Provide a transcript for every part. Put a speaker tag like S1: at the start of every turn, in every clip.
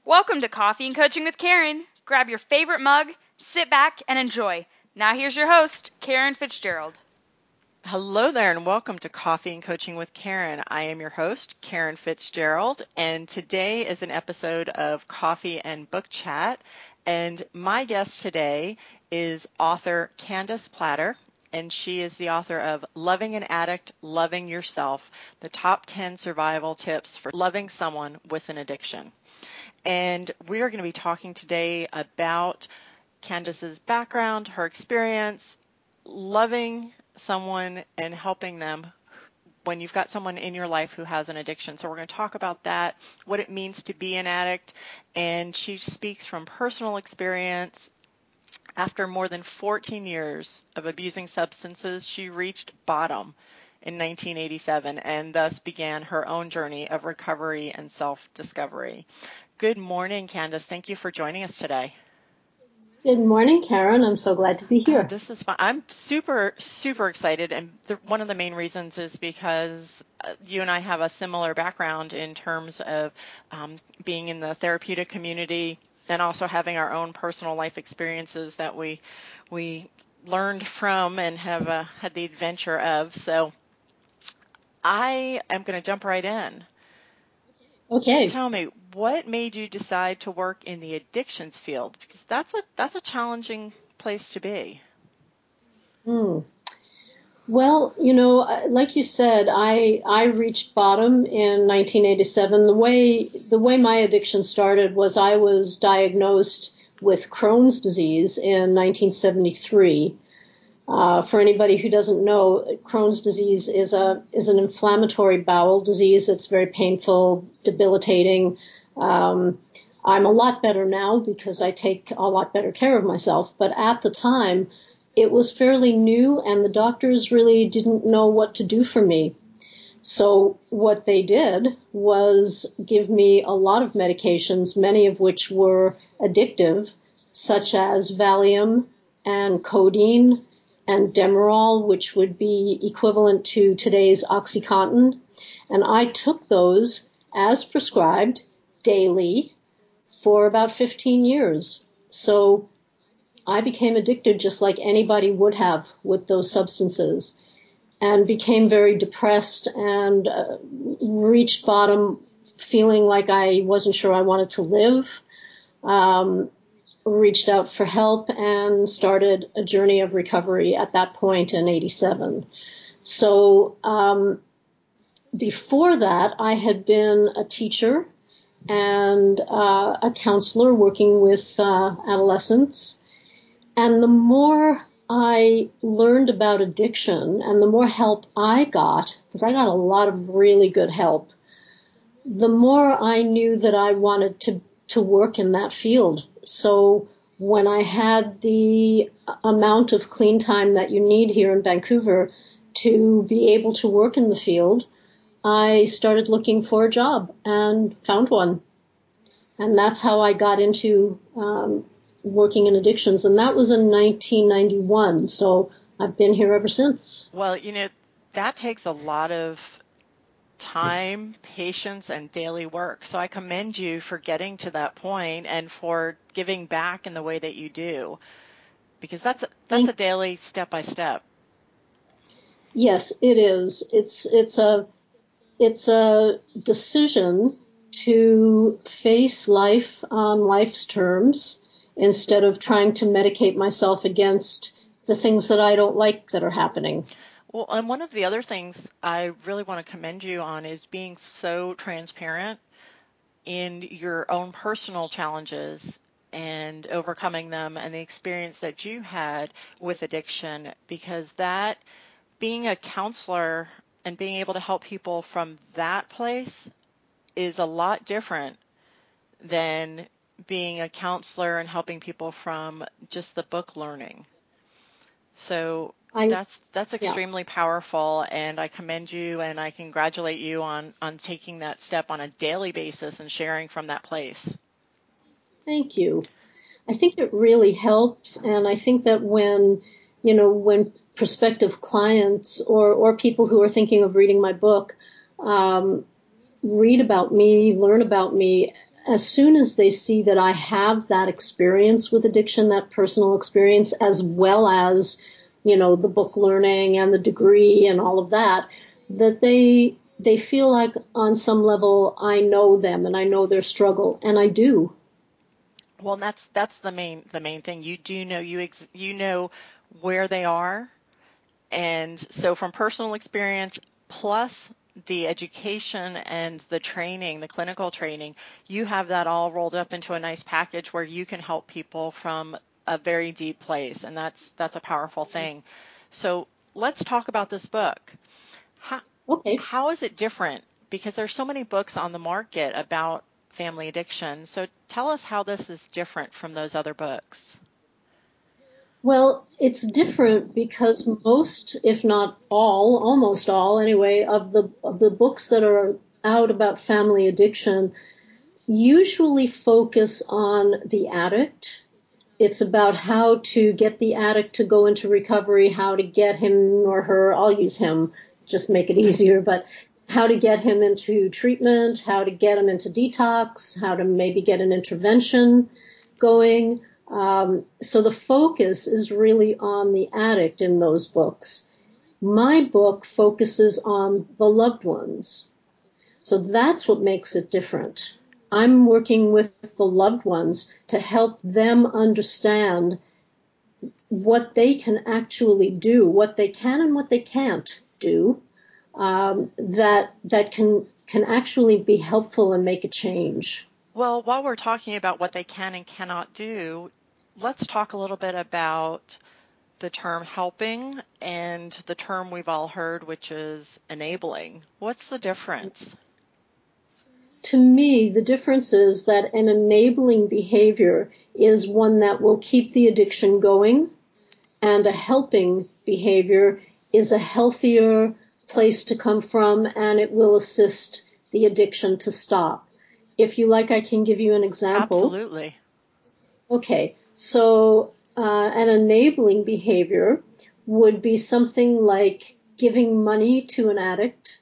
S1: Welcome to Coffee and Coaching with Karen. Grab your favorite mug, sit back, and enjoy. Now here's your host, Karen Fitzgerald.
S2: Hello there, and welcome to Coffee and Coaching with Karen. I am your host, Karen Fitzgerald, and today is an episode of Coffee and Book Chat. And my guest today is author Candace Platter, and she is the author of Loving an Addict, Loving Yourself, the top 10 survival tips for loving someone with an addiction. And we are going to be talking today about Candace's background, her experience, loving someone and helping them when you've got someone in your life who has an addiction. So we're going to talk about that, what it means to be an addict, and she speaks from personal experience. After more than 14 years of abusing substances, she reached bottom in 1987 and thus began her own journey of recovery and self-discovery. Good morning, Candace. Thank you for joining us today.
S3: Good morning, Karen. I'm so glad to be here.
S2: This is fun. I'm super, super excited. And one of the main reasons is because you and I have a similar background in terms of being in the therapeutic community and also having our own personal life experiences that we learned from and have had the adventure of. So I am going to jump right in.
S3: Okay.
S2: Tell me, what made you decide to work in the addictions field? Because that's a challenging place to be.
S3: Well, like you said, I reached bottom in 1987. The way my addiction started was I was diagnosed with Crohn's disease in 1973. For anybody who doesn't know, Crohn's disease is an inflammatory bowel disease. It's very painful, debilitating. I'm a lot better now because I take a lot better care of myself. But at the time, it was fairly new, and the doctors really didn't know what to do for me. So what they did was give me a lot of medications, many of which were addictive, such as Valium and codeine and Demerol, which would be equivalent to today's OxyContin. And I took those as prescribed daily for about 15 years. So I became addicted just like anybody would have with those substances, and became very depressed and reached bottom feeling like I wasn't sure I wanted to live. Reached out for help and started a journey of recovery at that point in 87. So before that, I had been a teacher and a counselor working with adolescents. And the more I learned about addiction and the more help I got, because I got a lot of really good help, the more I knew that I wanted to work in that field. So when I had the amount of clean time that you need here in Vancouver to be able to work in the field, I started looking for a job and found one. And that's how I got into working in addictions. And that was in 1991. So I've been here ever since.
S2: Well, that takes a lot of time, patience, and daily work. So I commend you for getting to that point and for giving back in the way that you do, because that's a daily step by step.
S3: Yes, it is. It's a decision to face life on life's terms instead of trying to medicate myself against the things that I don't like that are happening.
S2: Well, and one of the other things I really want to commend you on is being so transparent in your own personal challenges and overcoming them and the experience that you had with addiction, because that being a counselor and being able to help people from that place is a lot different than being a counselor and helping people from just the book learning. So that's
S3: Yeah.
S2: extremely powerful, and I commend you and I congratulate you on taking that step on a daily basis and sharing from that place.
S3: Thank you. I think it really helps, and I think that when prospective clients or people who are thinking of reading my book read about me, learn about me, as soon as they see that I have that experience with addiction, that personal experience, as well as, the book learning and the degree and all of that, that they feel like on some level I know them and I know their struggle, and I do.
S2: Well, that's the main thing. You do know you know where they are, and so from personal experience plus the education and the training, the clinical training, you have that all rolled up into a nice package where you can help people from a very deep place, and that's a powerful thing. So let's talk about this book. How,
S3: Okay.
S2: how is it different? Because there's so many books on the market about family addiction. So tell us how this is different from those other books.
S3: Well, it's different because most, if not all, almost all anyway, of the books that are out about family addiction usually focus on the addict. It's about how to get the addict to go into recovery, how to get him or her, I'll use him, just make it easier, but how to get him into treatment, how to get him into detox, how to maybe get an intervention going. So the focus is really on the addict in those books. My book focuses on the loved ones. So that's what makes it different. I'm working with the loved ones to help them understand what they can actually do, what they can and what they can't do, that can actually be helpful and make a change.
S2: Well, while we're talking about what they can and cannot do, let's talk a little bit about the term helping and the term we've all heard, which is enabling. What's the difference?
S3: To me, the difference is that an enabling behavior is one that will keep the addiction going, and a helping behavior is a healthier place to come from, and it will assist the addiction to stop. If you like, I can give you an example.
S2: Absolutely.
S3: Okay, so an enabling behavior would be something like giving money to an addict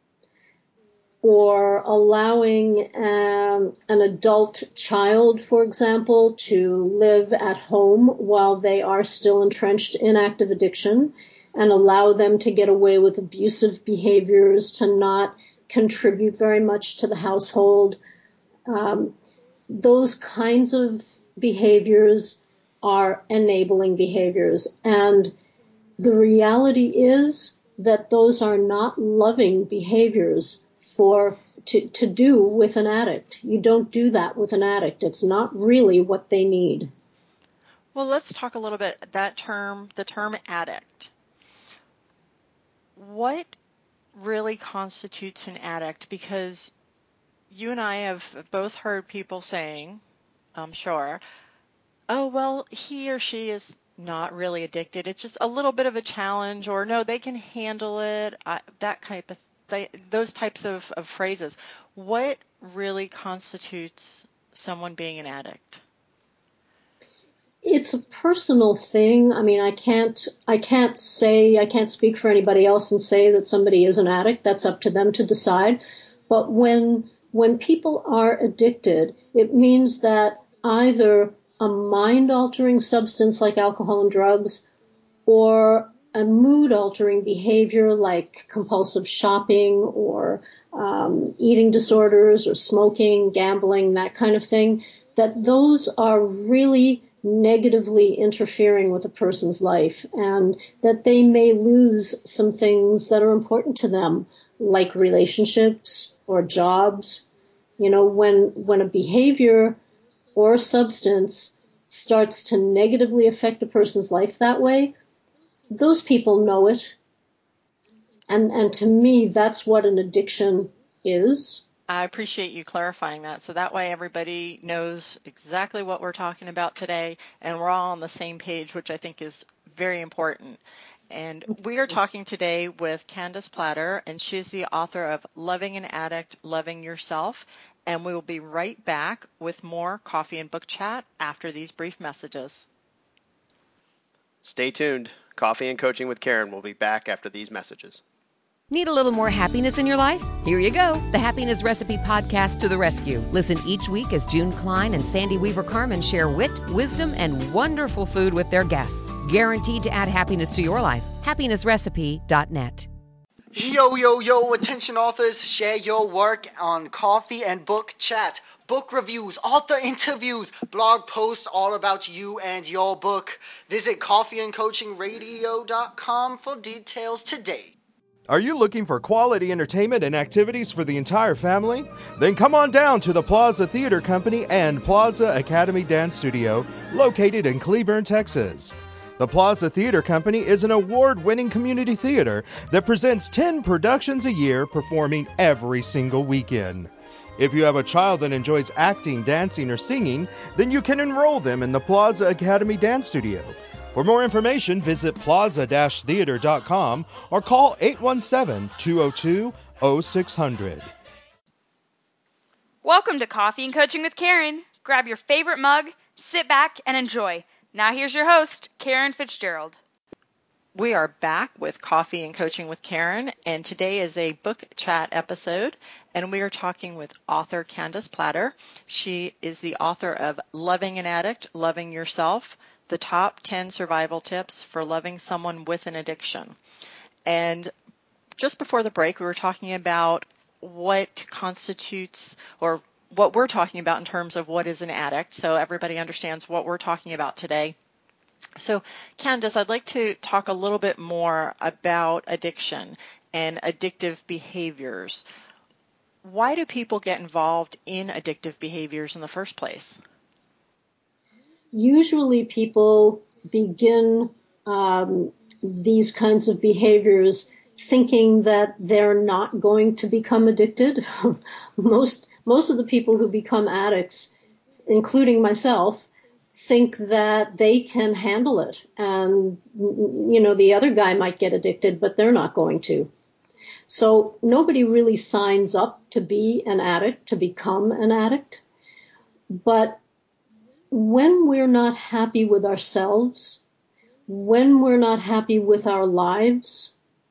S3: or allowing an adult child, for example, to live at home while they are still entrenched in active addiction and allow them to get away with abusive behaviors, to not contribute very much to the household. Um, those kinds of behaviors are enabling behaviors. And the reality is that those are not loving behaviors to do with an addict. You don't do that with an addict. It's not really what they need.
S2: Well, let's talk a little bit the term addict. What really constitutes an addict? Because you and I have both heard people saying, I'm sure, oh, well, he or she is not really addicted. It's just a little bit of a challenge, or no, they can handle it. That type of those types of phrases. What really constitutes someone being an addict?
S3: It's a personal thing. I mean, I can't speak for anybody else and say that somebody is an addict. That's up to them to decide. But when people are addicted, it means that either a mind altering substance like alcohol and drugs, or a mood altering behavior like compulsive shopping or eating disorders or smoking, gambling, that kind of thing, that those are really negatively interfering with a person's life, and that they may lose some things that are important to them, like relationships or jobs. When a behavior or a substance starts to negatively affect a person's life that way, those people know it. And to me, that's what an addiction is.
S2: I appreciate you clarifying that. So that way everybody knows exactly what we're talking about today and we're all on the same page, which I think is very important. And we are talking today with Candace Platter, and she's the author of Loving an Addict, Loving Yourself. And we will be right back with more coffee and book chat after these brief messages.
S4: Stay tuned. Coffee and Coaching with Karen will be back after these messages. Need a little more happiness in your life? Here you go. The Happiness Recipe Podcast to the rescue. Listen each week as June Klein and Sandy Weaver Carmen share wit, wisdom, and wonderful food with their guests. Guaranteed to add happiness to your life. happinessrecipe.net.
S5: Yo, attention authors, share your work on Coffee and Book Chat. Book reviews, author interviews, blog posts all about you and your book. Visit coffeeandcoachingradio.com for details today.
S6: Are you looking for quality entertainment and activities for the entire family? Then come on down to the Plaza Theater Company and Plaza Academy Dance Studio, located in Cleburne, Texas. The Plaza Theater Company is an award-winning community theater that presents 10 productions a year, performing every single weekend. If you have a child that enjoys acting, dancing, or singing, then you can enroll them in the Plaza Academy Dance Studio. For more information, visit plaza-theater.com or call 817-202-0600.
S1: Welcome to Coffee and Coaching with Karen. Grab your favorite mug, sit back, and enjoy. Now here's your host, Karen Fitzgerald.
S2: We are back with Coffee and Coaching with Karen, and today is a book chat episode, and we are talking with author Candace Platter. She is the author of Loving an Addict, Loving Yourself, the Top 10 Survival Tips for Loving Someone with an Addiction. And just before the break, we were talking about what constitutes, or what we're talking about in terms of what is an addict, so everybody understands what we're talking about today. So, Candace, I'd like to talk a little bit more about addiction and addictive behaviors. Why do people get involved in addictive behaviors in the first place?
S3: Usually people begin these kinds of behaviors thinking that they're not going to become addicted. Most of the people who become addicts, including myself, think that they can handle it. And, the other guy might get addicted, but they're not going to. So nobody really signs up to be an addict, to become an addict. But when we're not happy with ourselves, when we're not happy with our lives,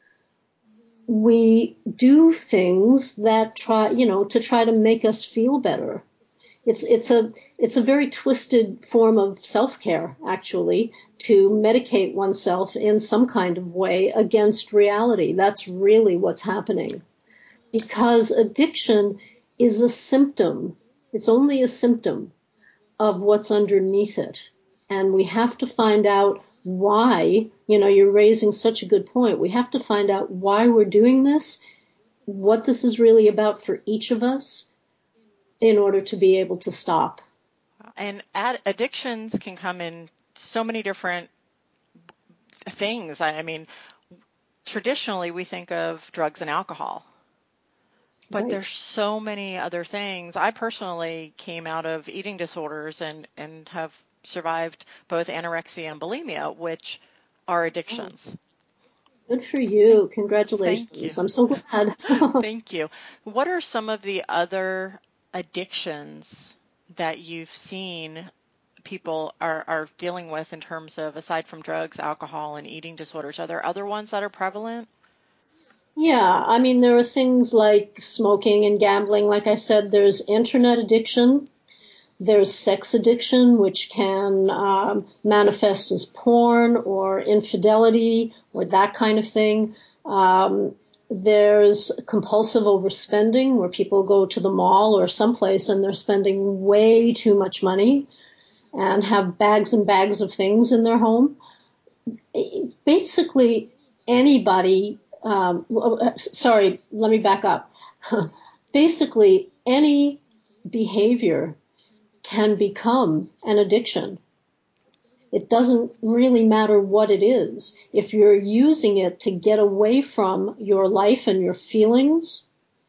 S3: we do things that try to make us feel better. It's a very twisted form of self-care, actually, to medicate oneself in some kind of way against reality. That's really what's happening. Because addiction is a symptom. It's only a symptom of what's underneath it. And we have to find out why, you're raising such a good point. We have to find out why we're doing this, what this is really about for each of us in order to be able to stop.
S2: And addictions can come in so many different things. I mean, traditionally we think of drugs and alcohol. But
S3: Right.
S2: there's so many other things. I personally came out of eating disorders and have survived both anorexia and bulimia, which are addictions.
S3: Good for you.
S2: Thank you.
S3: Congratulations. I'm so glad.
S2: Thank you. What are some of the other addictions that you've seen people are dealing with in terms of, aside from drugs, alcohol, and eating disorders? Are there other ones that are prevalent?
S3: Yeah, I mean, there are things like smoking and gambling. Like I said, there's internet addiction. There's sex addiction, which can manifest as porn or infidelity or that kind of thing. There's compulsive overspending, where people go to the mall or someplace and they're spending way too much money and have bags and bags of things in their home. Basically, anybody, sorry, let me back up. Basically, any behavior can become an addiction. It doesn't really matter what it is. If you're using it to get away from your life and your feelings,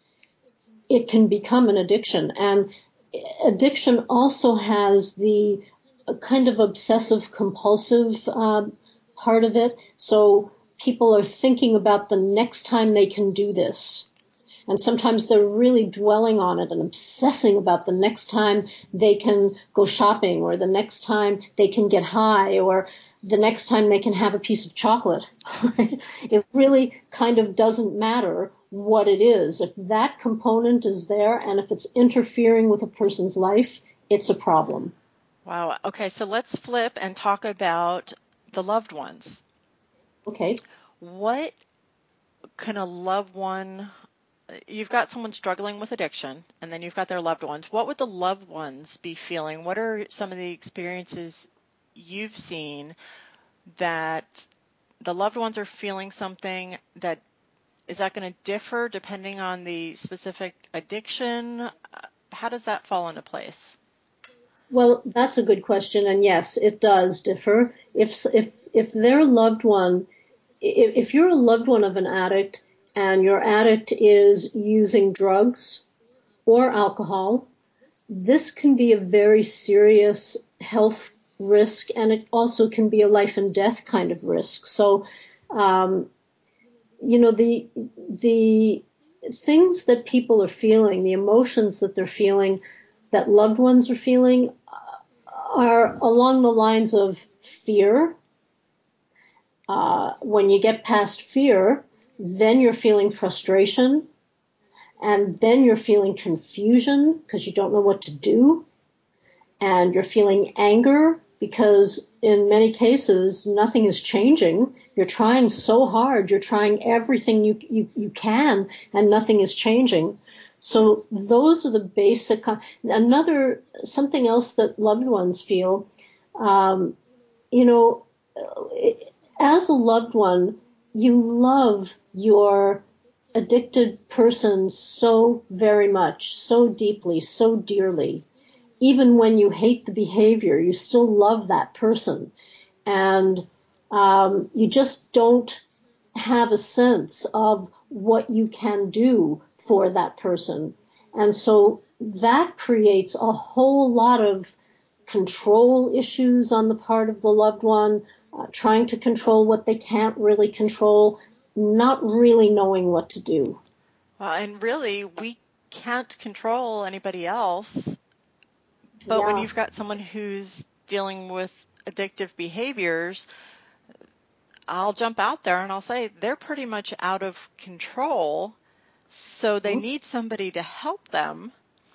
S3: it can become an addiction. And addiction also has the kind of obsessive compulsive part of it. So people are thinking about the next time they can do this. And sometimes they're really dwelling on it and obsessing about the next time they can go shopping, or the next time they can get high, or the next time they can have a piece of chocolate. Right? It really kind of doesn't matter what it is. If that component is there and if it's interfering with a person's life, it's a problem.
S2: Wow. Okay, so let's flip and talk about the loved ones.
S3: Okay.
S2: What can a loved one, you've got someone struggling with addiction, and then you've got their loved ones. What would the loved ones be feeling? What are some of the experiences you've seen that the loved ones are feeling something that, is that going to differ depending on the specific addiction? How does that fall into place?
S3: Well, that's a good question, and yes, it does differ. If their loved one, if you're a loved one of an addict and your addict is using drugs or alcohol, this can be a very serious health risk, and it also can be a life and death kind of risk. So, um, the things that people are feeling, the emotions that they're feeling, that loved ones are feeling, are along the lines of fear. When you get past fear, then you're feeling frustration, and then you're feeling confusion because you don't know what to do, and you're feeling anger because in many cases nothing is changing. You're trying so hard, you're trying everything you can, and nothing is changing. So those are the basic. Something else that loved ones feel, um, you know, as a loved one, you love your addicted person so very much, so deeply, so dearly. Even when you hate the behavior, you still love that person. And you just don't have a sense of what you can do for that person. And so that creates a whole lot of control issues on the part of the loved one, trying to control what they can't really control, not really knowing what to do.
S2: Well, and really, we can't control anybody else, but when
S3: Yeah.
S2: you've got someone who's dealing with addictive behaviors, I'll jump out there and I'll say they're pretty much out of control, so they need somebody to help them.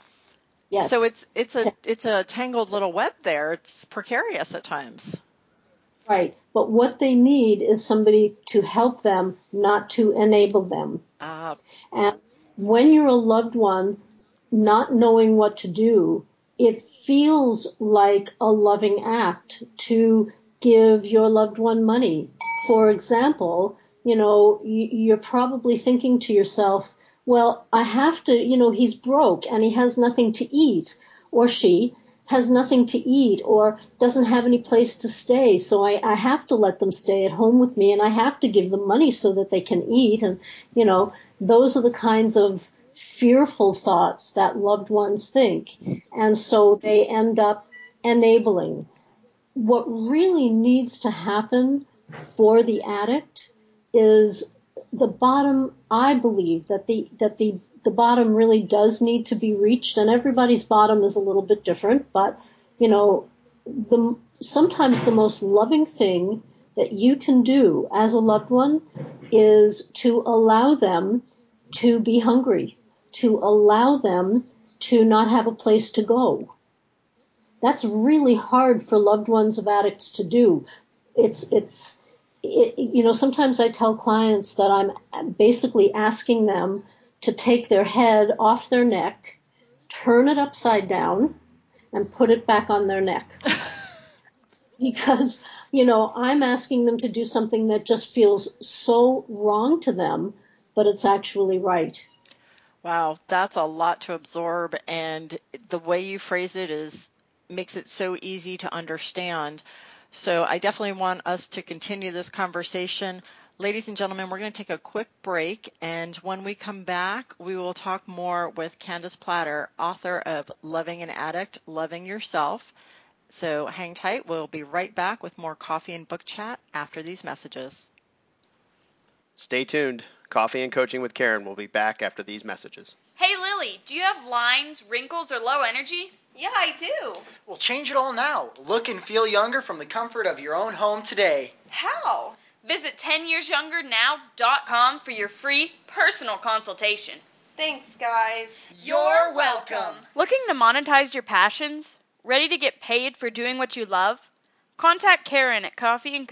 S2: So
S3: Yes.
S2: it's a tangled little web there. It's precarious at times.
S3: Right. But what they need is somebody to help them, not to enable them.
S2: Uh,
S3: And when you're a loved one, not knowing what to do, it feels like a loving act to give your loved one money. For example, you're probably thinking to yourself, well, I have to, he's broke and he has nothing to eat, or she has nothing to eat or doesn't have any place to stay. So I have to let them stay at home with me, and I have to give them money so that they can eat. And, those are the kinds of fearful thoughts that loved ones think. And so they end up enabling. What really needs to happen for the addict is the bottom. I believe that the bottom really does need to be reached, and everybody's bottom is a little bit different, but sometimes the most loving thing that you can do as a loved one is to allow them to be hungry, to allow them to not have a place to go. That's really hard for loved ones of addicts to do. Sometimes I tell clients that I'm basically asking them to take their head off their neck, turn it upside down, and put it back on their neck. Because, I'm asking them to do something that just feels so wrong to them, but it's actually right.
S2: wow, that's a lot to absorb, and the way you phrase it makes it so easy to understand. So I definitely want us to continue this conversation. Ladies and gentlemen, we're going to take a quick break, and when we come back, we will talk more with Candace Platter, author of Loving an Addict, Loving Yourself. So hang tight. We'll be right back with more coffee and book chat after these messages.
S7: Stay tuned. Coffee and Coaching with Karen will be back after these messages.
S1: Hey Lily, do you have lines, wrinkles, or low energy?
S8: Yeah, I do.
S5: Well, change it all now. Look and feel younger from the comfort of your own home today.
S8: How?
S1: Visit 10yearsyoungernow.com for your free personal consultation.
S8: Thanks, guys.
S5: You're welcome.
S1: Looking to monetize your passions? Ready to get paid for doing what you love? Contact Karen at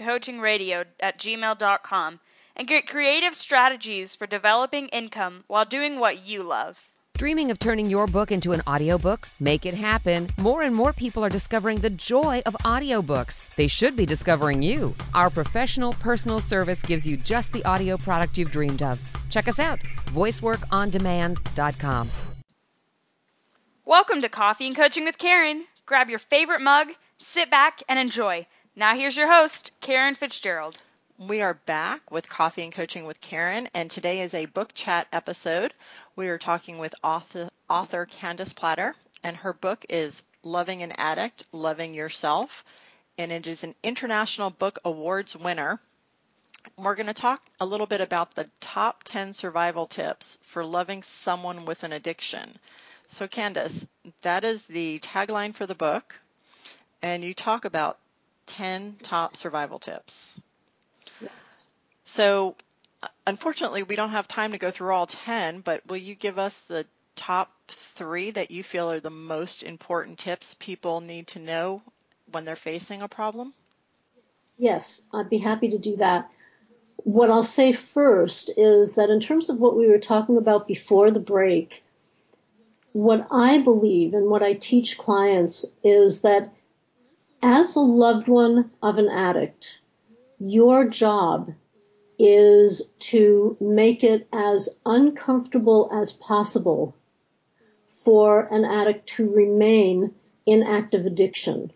S1: coffeeandcoachingradio@gmail.com and get creative strategies for developing income while doing what you love.
S4: Dreaming of turning your book into an audiobook? Make it happen. More and more people are discovering the joy of audiobooks. They should be discovering you. Our professional personal service gives you just the audio product you've dreamed of. Check us out, voiceworkondemand.com.
S1: Welcome to Coffee and Coaching with Karen. Grab your favorite mug, sit back, and enjoy. Now here's your host, Karen Fitzgerald.
S2: We are back with Coffee and Coaching with Karen, and today is a book chat episode. We are talking with author Candace Platter, and her book is Loving an Addict, Loving Yourself, and it is an International Book Awards winner. We're going to talk a little bit about the top 10 survival tips for loving someone with an addiction. So Candace, that is the tagline for the book, and you talk about 10 top survival tips.
S3: Yes.
S2: So unfortunately, we don't have time to go through all 10, but will you give us the top 3 that you feel are the most important tips people need to know when they're facing a problem?
S3: Yes, I'd be happy to do that. What I'll say first is that in terms of what we were talking about before the break, what I believe and what I teach clients is that as a loved one of an addict, your job is to make it as uncomfortable as possible for an addict to remain in active addiction.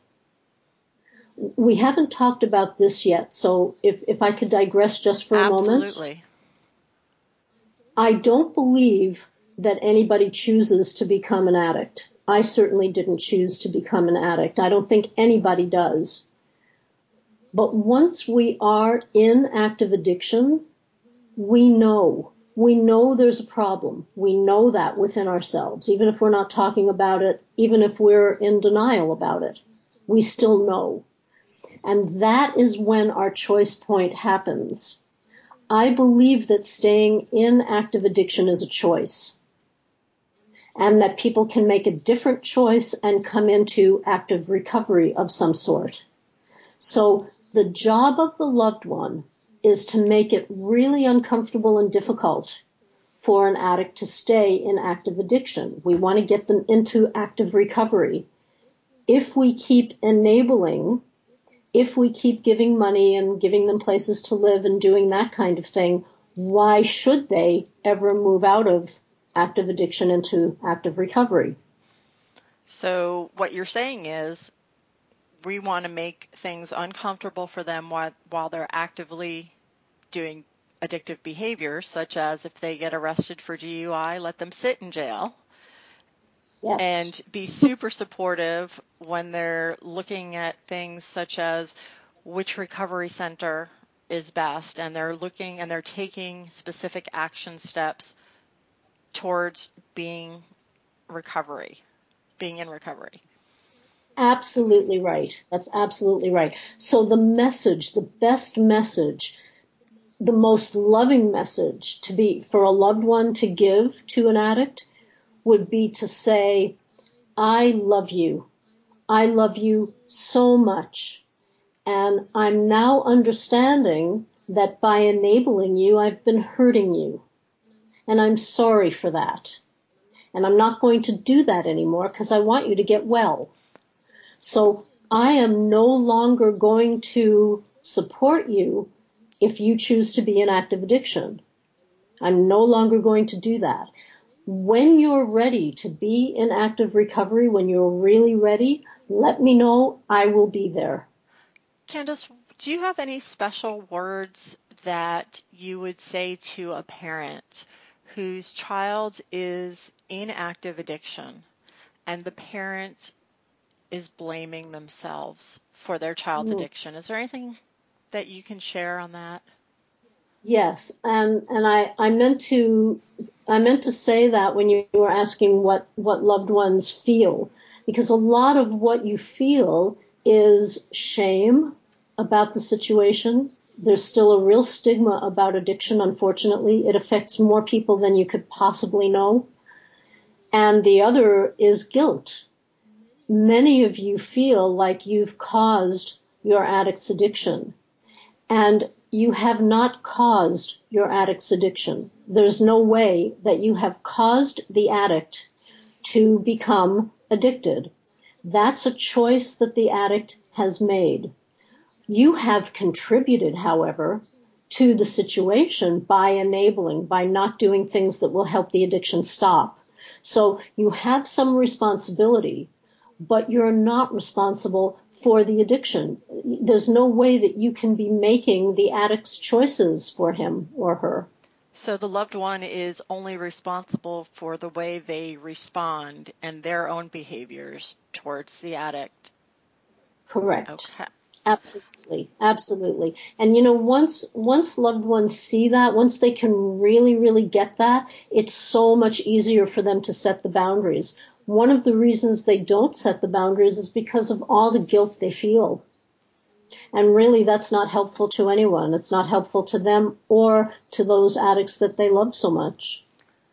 S3: We haven't talked about this yet, so if I could digress just for a moment.
S2: Absolutely.
S3: I don't believe that anybody chooses to become an addict. I certainly didn't choose to become an addict. I don't think anybody does. But once we are in active addiction, we know there's a problem. We know that within ourselves, even if we're not talking about it, even if we're in denial about it, we still know. And that is when our choice point happens. I believe that staying in active addiction is a choice, and that people can make a different choice and come into active recovery of some sort. So the job of the loved one is to make it really uncomfortable and difficult for an addict to stay in active addiction. We want to get them into active recovery. If we keep enabling, if we keep giving money and giving them places to live and doing that kind of thing, why should they ever move out of active addiction into active recovery?
S2: So what you're saying is we want to make things uncomfortable for them while they're actively doing addictive behaviors, such as if they get arrested for DUI, let them sit in jail.
S3: Yes.
S2: And be super supportive when they're looking at things such as which recovery center is best, and they're looking and they're taking specific action steps towards being in recovery.
S3: Absolutely right. That's absolutely right. So the message, the best message, the most loving message to be for a loved one to give to an addict would be to say, I love you. I love you so much. And I'm now understanding that by enabling you, I've been hurting you. And I'm sorry for that. And I'm not going to do that anymore because I want you to get well. So I am no longer going to support you if you choose to be in active addiction. I'm no longer going to do that. When you're ready to be in active recovery, when you're really ready, let me know. I will be there.
S2: Candace, do you have any special words that you would say to a parent whose child is in active addiction and the parent is blaming themselves for their child's addiction? Is there anything that you can share on that?
S3: Yes, and I meant to say that when you were asking what loved ones feel, because a lot of what you feel is shame about the situation. There's still a real stigma about addiction, unfortunately. It affects more people than you could possibly know. And the other is guilt. Many of you feel like you've caused your addict's addiction. And you have not caused your addict's addiction. There's no way that you have caused the addict to become addicted. That's a choice that the addict has made. You have contributed, however, to the situation by enabling, by not doing things that will help the addiction stop. So you have some responsibility, but you're not responsible for the addiction. There's no way that you can be making the addict's choices for him or her.
S2: So the loved one is only responsible for the way they respond and their own behaviors towards the addict.
S3: Correct.
S2: Okay.
S3: Absolutely. Absolutely. And you know, once loved ones see that, once they can really, really get that, it's so much easier for them to set the boundaries. One of the reasons they don't set the boundaries is because of all the guilt they feel. And really, that's not helpful to anyone. It's not helpful to them or to those addicts that they love so much.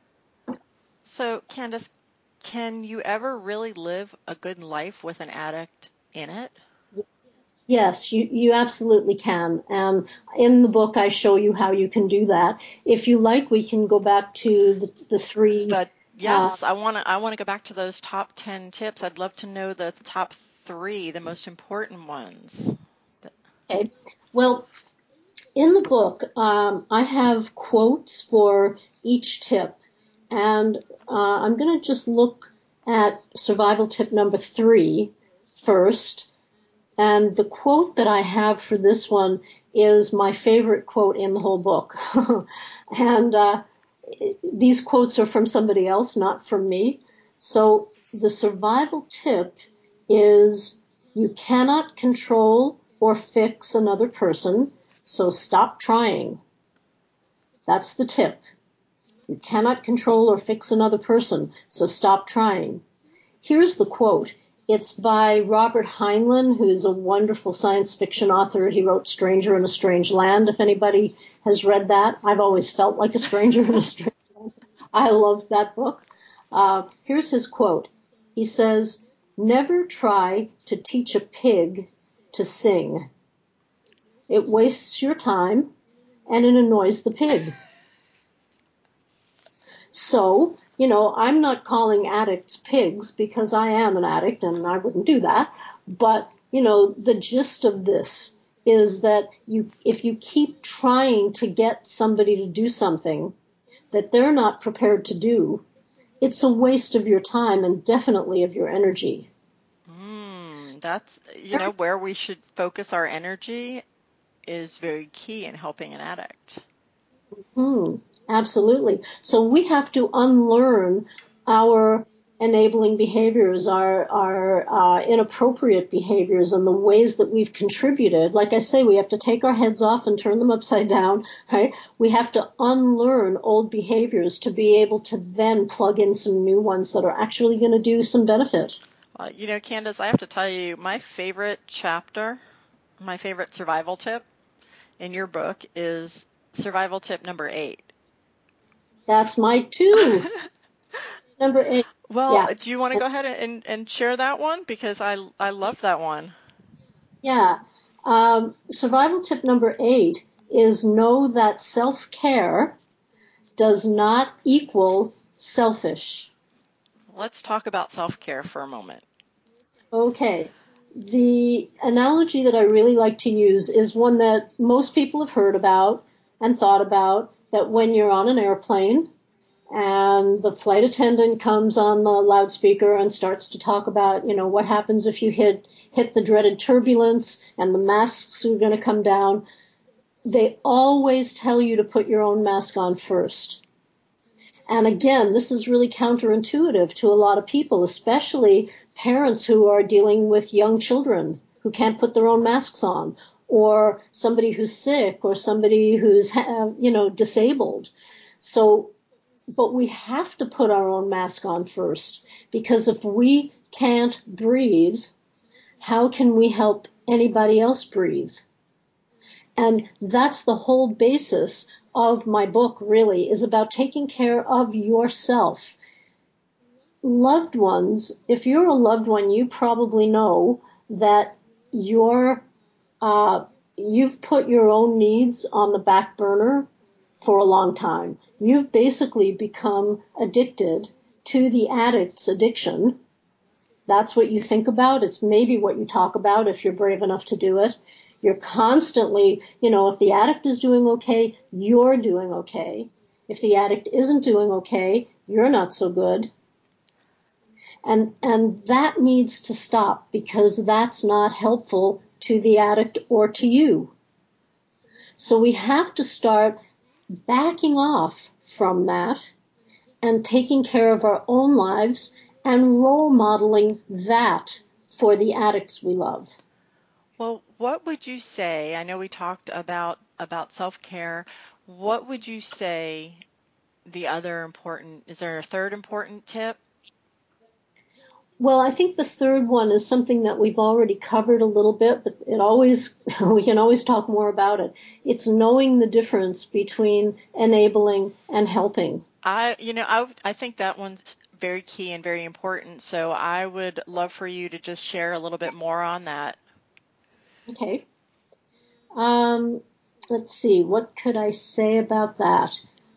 S2: So, Candace, can you ever really live a good life with an addict in it?
S3: Yes, you absolutely can. And in the book, I show you how you can do that. If you like, we can go back to the three.
S2: Yes, I want to go back to those top 10 tips. I'd love to know the top 3, the most important ones.
S3: Okay. Well, in the book, I have quotes for each tip. And I'm going to just look at survival tip number 3 first. And the quote that I have for this one is my favorite quote in the whole book. And these quotes are from somebody else, not from me. So the survival tip is you cannot control or fix another person, so stop trying. That's the tip. You cannot control or fix another person, so stop trying. Here's the quote. It's by Robert Heinlein, who's a wonderful science fiction author. He wrote Stranger in a Strange Land, if anybody has read that. I've always felt like a stranger in a strange land. I loved that book. Here's his quote. He says, "Never try to teach a pig to sing. It wastes your time and it annoys the pig." So, you know, I'm not calling addicts pigs because I am an addict and I wouldn't do that. But, you know, the gist of this is that if you keep trying to get somebody to do something that they're not prepared to do, it's a waste of your time and definitely of your energy.
S2: That's, where we should focus our energy is very key in helping an addict.
S3: Absolutely. So we have to unlearn our enabling behaviors, our inappropriate behaviors, and the ways that we've contributed. Like I say, we have to take our heads off and turn them upside down, right? We have to unlearn old behaviors to be able to then plug in some new ones that are actually going to do some benefit.
S2: Candace, I have to tell you, my favorite chapter, my favorite survival tip in your book is survival tip number 8.
S3: That's my 2. Number 8.
S2: Well,
S3: Yeah.
S2: do you want to go ahead and share that one? Because I love that one.
S3: Yeah. Survival tip number 8 is know that self-care does not equal selfish.
S2: Let's talk about self-care for a moment.
S3: Okay. The analogy that I really like to use is one that most people have heard about and thought about, that when you're on an airplane and the flight attendant comes on the loudspeaker and starts to talk about, you know, what happens if you hit the dreaded turbulence and the masks are going to come down. They always tell you to put your own mask on first. And again, this is really counterintuitive to a lot of people, especially parents who are dealing with young children who can't put their own masks on, or somebody who's sick or somebody who's, disabled. So, but we have to put our own mask on first, because if we can't breathe, how can we help anybody else breathe? And that's the whole basis of my book, really, is about taking care of yourself. Loved ones, if you're a loved one, you probably know that you've put your own needs on the back burner for a long time. You've basically become addicted to the addict's addiction. That's what you think about. It's maybe what you talk about if you're brave enough to do it. You're constantly, if the addict is doing okay, you're doing okay. If the addict isn't doing okay, you're not so good. And that needs to stop, because that's not helpful to the addict or to you. So we have to start backing off from that and taking care of our own lives and role modeling that for the addicts we love.
S2: Well, what would you say? I know we talked about self-care. What would you say the other important, is there a third important tip?
S3: Well, I think the third one is something that we've already covered a little bit, but we can always talk more about it. It's knowing the difference between enabling and helping.
S2: I think that one's very key and very important. So I would love for you to just share a little bit more on that.
S3: Okay. Let's see. What could I say about that?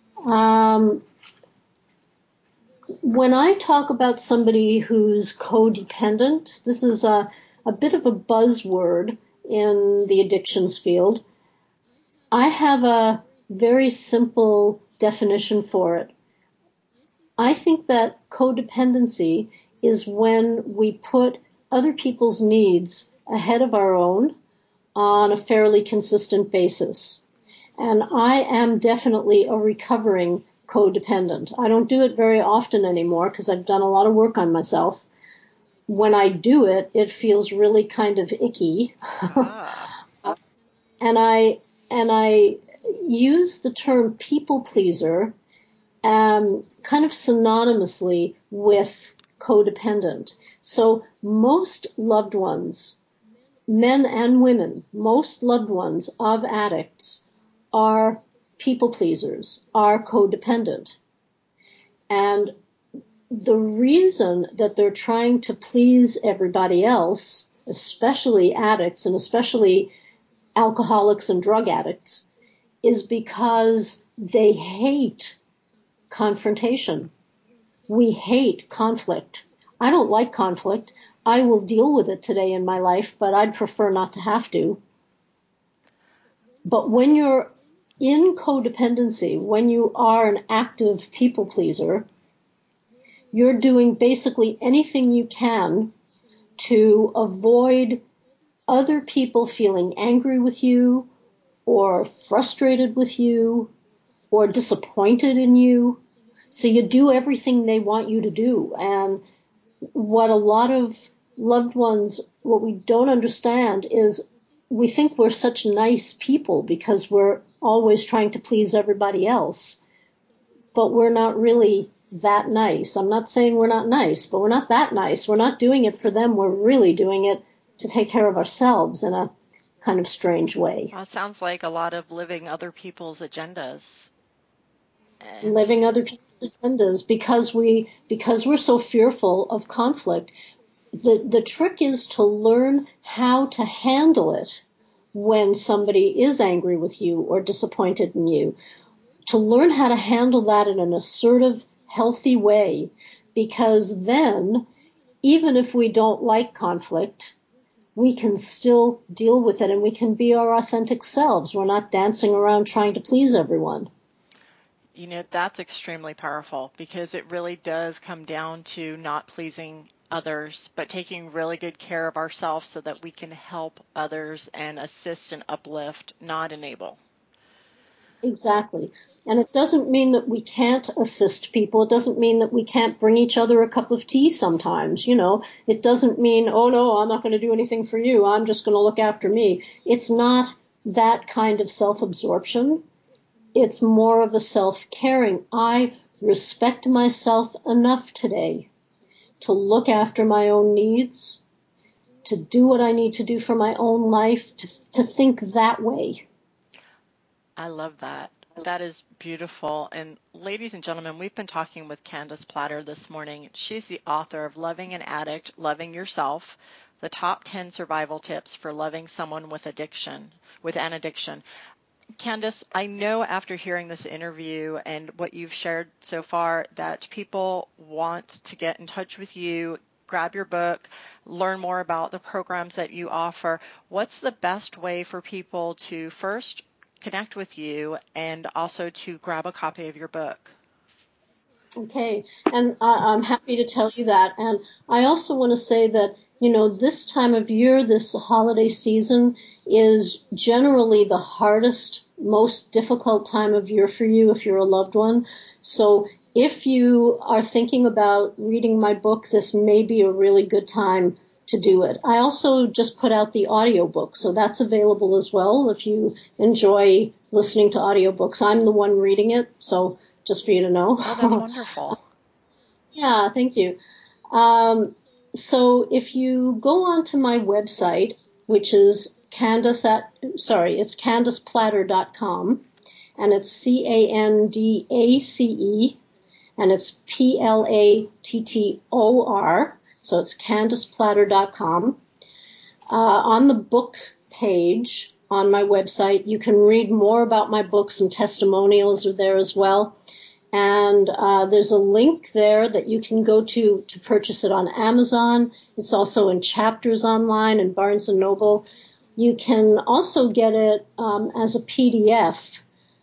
S3: When I talk about somebody who's codependent, this is a bit of a buzzword in the addictions field. I have a very simple definition for it. I think that codependency is when we put other people's needs ahead of our own on a fairly consistent basis. And I am definitely a recovering codependent. I don't do it very often anymore because I've done a lot of work on myself. When I do it, it feels really kind of icky. And I use the term people pleaser kind of synonymously with codependent. So most loved ones, men and women, most loved ones of addicts are people pleasers, are codependent. And the reason that they're trying to please everybody else, especially addicts and especially alcoholics and drug addicts, is because they hate confrontation. We hate conflict. I don't like conflict. I will deal with it today in my life, but I'd prefer not to have to. But when you're in codependency, when you are an active people pleaser, you're doing basically anything you can to avoid other people feeling angry with you or frustrated with you or disappointed in you. So you do everything they want you to do. And what a lot of loved ones, what we don't understand is we think we're such nice people because we're always trying to please everybody else. But we're not really that nice. I'm not saying we're not nice, but we're not that nice. We're not doing it for them. We're really doing it to take care of ourselves in a kind of strange way.
S2: Well, it sounds like a lot of living other people's agendas.
S3: Living other people's agendas because we're so fearful of conflict. The trick is to learn how to handle it when somebody is angry with you or disappointed in you. To learn how to handle that in an assertive, healthy way, because then, even if we don't like conflict, we can still deal with it and we can be our authentic selves. We're not dancing around trying to please everyone.
S2: That's extremely powerful because it really does come down to not pleasing others, but taking really good care of ourselves so that we can help others and assist and uplift, not enable.
S3: Exactly. And it doesn't mean that we can't assist people. It doesn't mean that we can't bring each other a cup of tea sometimes. It doesn't mean, oh no, I'm not going to do anything for you. I'm just going to look after me. It's not that kind of self-absorption. It's more of a self-caring. I respect myself enough today to look after my own needs, to do what I need to do for my own life, to think that way.
S2: I love that. That is beautiful. And ladies and gentlemen, we've been talking with Candace Platter this morning. She's the author of Loving an Addict, Loving Yourself, the top 10 survival tips for loving someone with an addiction. Candace, I know after hearing this interview and what you've shared so far that people want to get in touch with you, grab your book, learn more about the programs that you offer. What's the best way for people to first connect with you and also to grab a copy of your book?
S3: Okay, and I'm happy to tell you that. And I also want to say that, this time of year, this holiday season is generally the hardest, most difficult time of year for you if you're a loved one. So if you are thinking about reading my book, this may be a really good time to do it. I also just put out the audiobook, so that's available as well if you enjoy listening to audiobooks. I'm the one reading it, so just for you to know.
S2: Oh, that's wonderful.
S3: Yeah, thank you. So if you go onto my website, which is it's CandacePlatter.com, and it's CANDACE, and it's PLATTOR, so it's CandacePlatter.com. On the book page on my website, you can read more about my books, and testimonials are there as well. And there's a link there that you can go to purchase it on Amazon. It's also in Chapters online and Barnes & Noble. You can also get it as a PDF,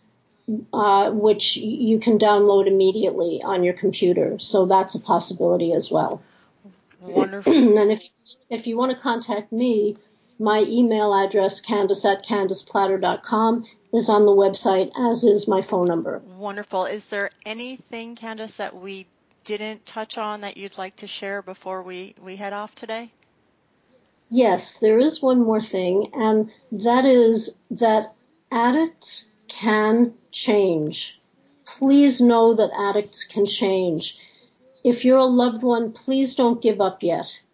S3: which you can download immediately on your computer. So that's a possibility as well.
S2: Wonderful.
S3: And if you want to contact me, my email address, Candace@CandacePlatter.com, is on the website, as is my phone number.
S2: Wonderful. Is there anything, Candace, that we didn't touch on that you'd like to share before we head off today?
S3: Yes, there is one more thing, and that is that addicts can change. Please know that addicts can change. If you're a loved one, please don't give up yet.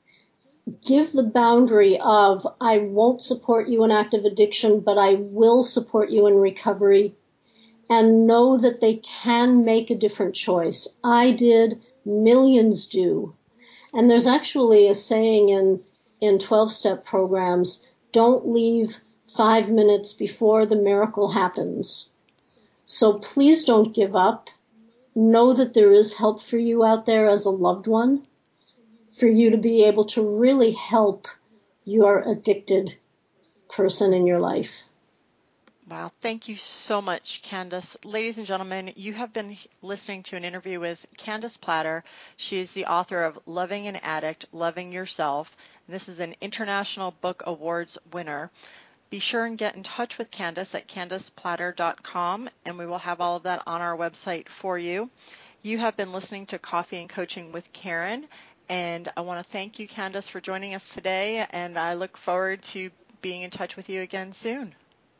S3: Give the boundary of, I won't support you in active addiction, but I will support you in recovery, and know that they can make a different choice. I did, millions do. And there's actually a saying in 12-step programs, don't leave 5 minutes before the miracle happens. So please don't give up. Know that there is help for you out there as a loved one, for you to be able to really help your addicted person in your life.
S2: Wow. Thank you so much, Candace. Ladies and gentlemen, you have been listening to an interview with Candace Platter. She is the author of Loving an Addict, Loving Yourself. This is an International Book Awards winner. Be sure and get in touch with Candace at CandacePlatter.com, and we will have all of that on our website for you. You have been listening to Coffee and Coaching with Karen, and I want to thank you, Candace, for joining us today, and I look forward to being in touch with you again soon.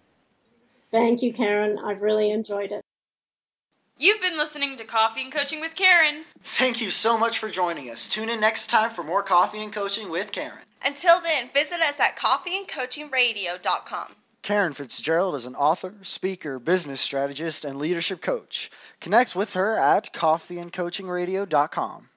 S3: Thank you, Karen. I've really enjoyed it.
S1: You've been listening to Coffee and Coaching with Karen.
S5: Thank you so much for joining us. Tune in next time for more Coffee and Coaching with Karen.
S8: Until then, visit us at coffeeandcoachingradio.com.
S5: Karen Fitzgerald is an author, speaker, business strategist, and leadership coach. Connect with her at coffeeandcoachingradio.com.